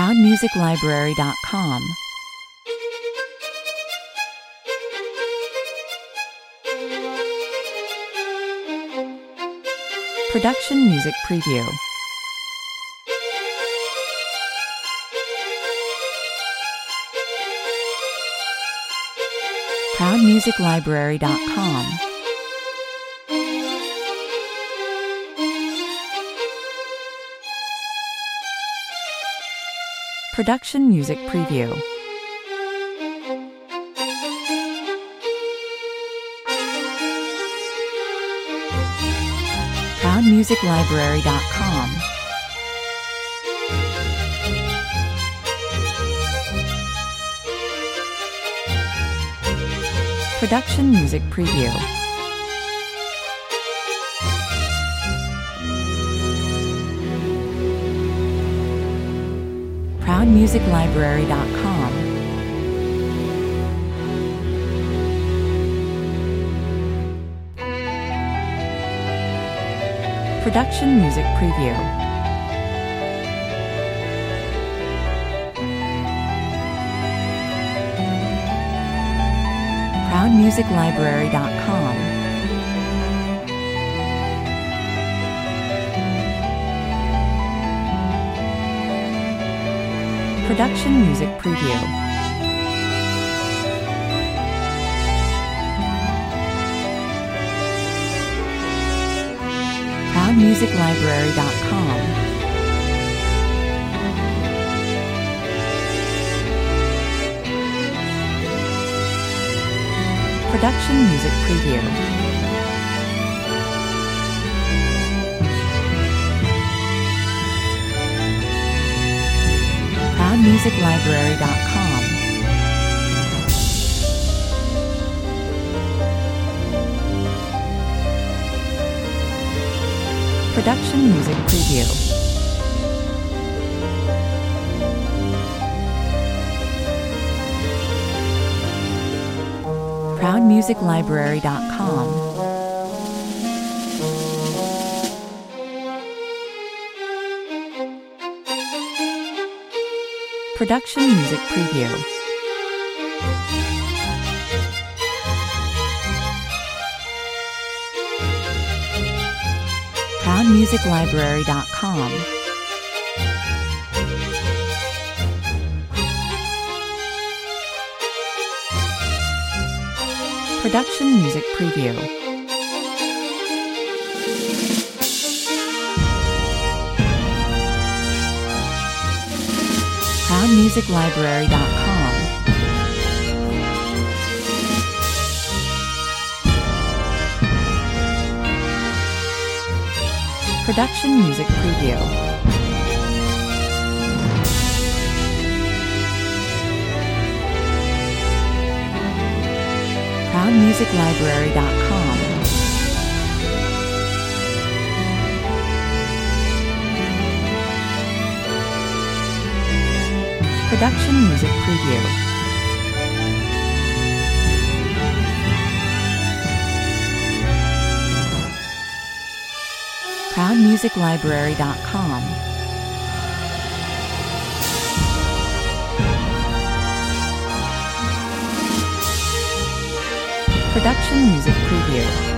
ProudMusicLibrary.com. Production Music Preview. ProudMusicLibrary.com. Production Music Preview. ProudMusicLibrary.com. Production Music Preview. ProudMusicLibrary.com. Production Music Preview. ProudMusicLibrary.com. Production Music Preview. ProudMusicLibrary.com. Production Music Preview. ProudMusicLibrary.com. Production Music Preview. ProudMusicLibrary.com. Production Music Preview. ProudMusicLibrary.com. Production Music Preview. ProudMusicLibrary.com. Production Music Preview. ProudMusicLibrary.com. Production Music Preview. ProudMusicLibrary.com. Production Music Preview.